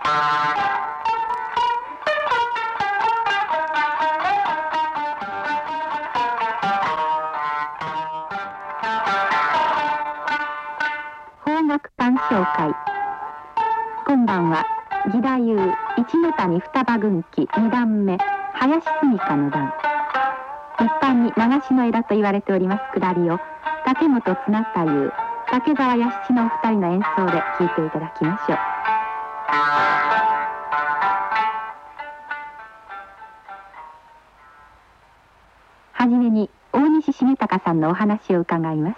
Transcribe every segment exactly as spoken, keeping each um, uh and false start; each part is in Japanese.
邦楽鑑賞会。今晩は義太夫一ノ谷双葉軍記二段目林澄香の段、一般に流しの枝と言われておりますくだりを竹本綱太夫、竹澤弥七のお二人の演奏で聴いていただきましょう。はじめに大西重隆さんのお話を伺います。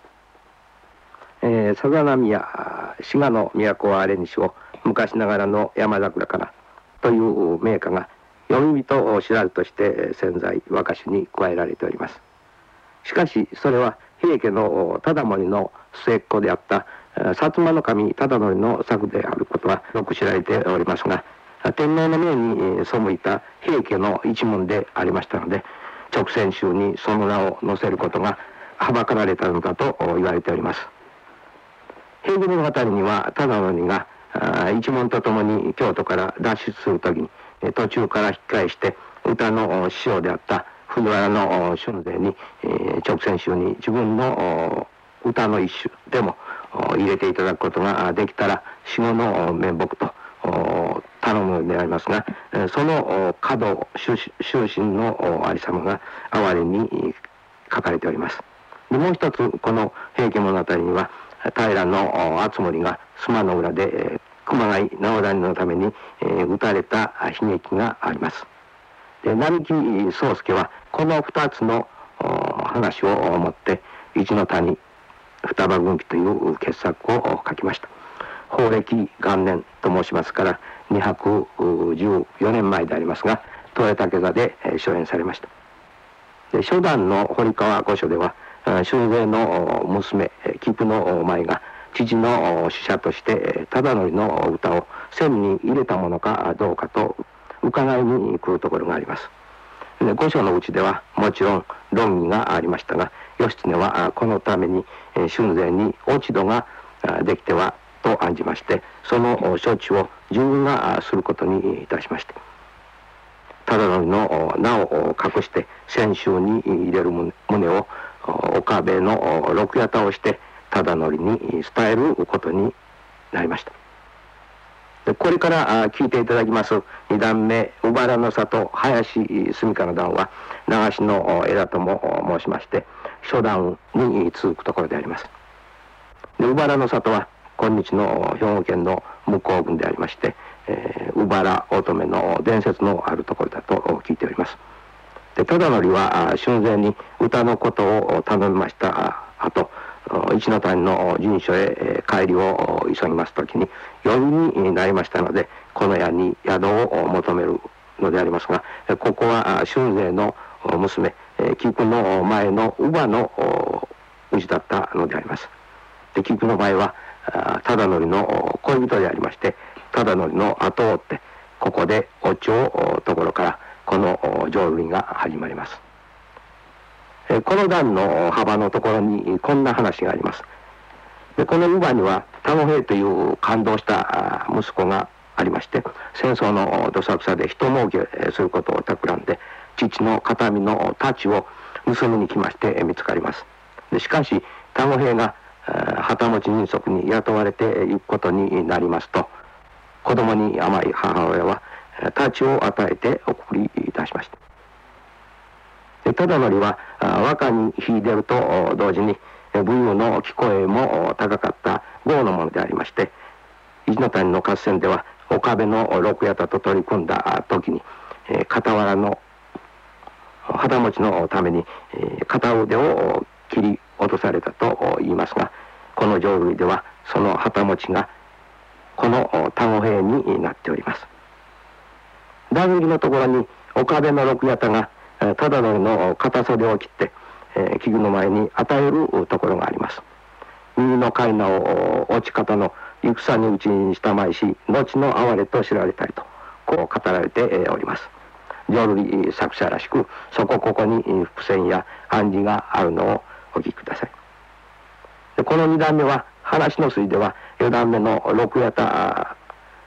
えー、さざ波や滋賀の都はあれにしを昔ながらの山桜からという名歌が読み人知らずとして潜在和歌集に加えられております。しかしそれは平家の忠盛の末っ子であった薩摩守忠則の作であることはよく知られておりますが、天皇の命に背いた平家の一門でありましたので、勅撰集にその名を載せることがはばかられたのだと言われております。平家物語には忠則が一門とともに京都から脱出するときに途中から引き返して歌の師匠であった藤原の春勢に勅撰集に自分の歌の一種でも入れていただくことができたら死後の面目と頼むのでありますが、その華道終身のありさまが哀れに書かれております。でもう一つこの平家物語には平の敦盛が須磨の浦で熊谷直谷のために撃たれた悲劇があります。で並木宗介はこの二つの話をもって一ノ谷双葉軍記という傑作を書きました。宝暦元年と申しますからにひゃくじゅうよねんまえでありますが、豊竹座で初演されました。で初段の堀川御所では春勢の娘菊の舞が父の使者として忠則の歌を線に入れたものかどうかと伺いに来るところがあります。で御所のうちではもちろん論議がありましたが、義経はこのために春勢に落ち度ができてはと案じまして、その処置を自分がすることにいたしまして、忠則の名を隠して泉州に入れる旨を岡部の六八をして忠則に伝えることになりました。でこれから聞いていただきます二段目「うばらの里林澄香の段」は流しの枝とも申しまして初段に続くところであります。でうばらの里は今日の兵庫県の向こう郡でありまして、えー、うばら乙女の伝説のあるところだと聞いております。で忠則は春勢に歌のことを頼みました後、一ノ谷の陣所へ帰りを急ぎますときに夜になりましたので、この家に宿を求めるのでありますが、ここは春勢の娘菊の前の乳母の家だったのであります。で菊の前は忠則の恋人でありまして、忠則の後を追ってここでお茶をところからこの浄瑠璃が始まります。この段の幅のところにこんな話があります。でこの乳母には田野平という感動した息子がありまして、戦争のどさくさで人儲けすることを企んで父の形見の太刀を盗みに来まして見つかります。でしかし田野平が旗持ち人足に雇われていくことになりますと、子供に甘い母親は太刀を与えて送りいたしました。忠則は若に秀でると同時に武勇の聞こえも高かった豪の者でありまして、一ノ谷の合戦では岡部の六八と取り組んだ時に傍らの旗持ちのために片腕を切り落とされたと言いますが、この浄瑠璃ではその旗持ちがこの田子兵になっております。段切りのところに岡部の六八が忠則の片袖を切って、えー、菊の前に与えるところがあります。右の貝名を落ち方の戦に打ちにしたまいし後の哀れと知られたりとこう語られております。浄瑠璃作者らしくそこここに伏線や暗示があるのをお聞きください。でこのに段目は話の筋ではよん段目の六八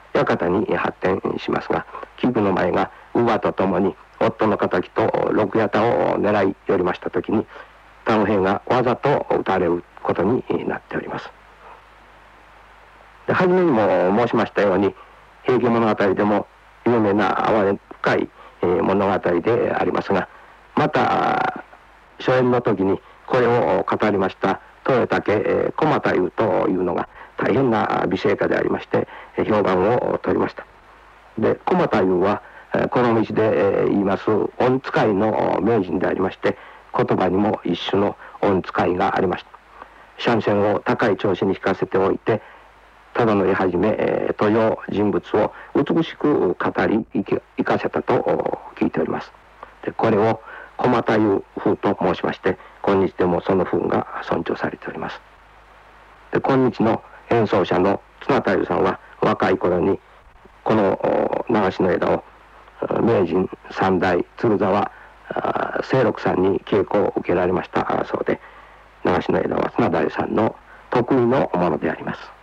館に発展しますが、器具の前が乳母とともに夫の敵と六八田を狙い寄りました時に、他の兵がわざと撃たれることになっております。で初めにも申しましたように、平家物語でも有名な哀れ深い物語でありますが、また初演の時にこれを語りました豊竹駒太夫というのが大変な美声家でありまして評判を取りました。で駒太夫はこの道で言います音使いの名人でありまして、言葉にも一種の音使いがありました。三味線を高い調子に弾かせておいて、忠則はじめ登場人物を美しく語り生かせたと聞いております。でこれを駒太夫風と申しまして、今日でもその風が尊重されております。で今日の演奏者の綱太夫さんは若い頃にこの流しの枝を名人三代鶴沢清六さんに稽古を受けられましたそうで、流しの枝は綱太夫さんの得意のものであります。